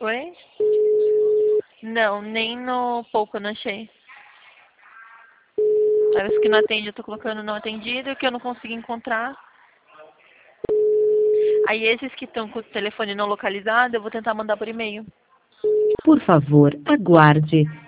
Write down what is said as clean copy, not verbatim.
Oi? Não, nem no pouco eu não achei. Aí os que não atende eu tô colocando não atendido e o que eu não consegui encontrar. Aí esses que estão com o telefone não localizado, eu vou tentar mandar por e-mail. Por favor, aguarde.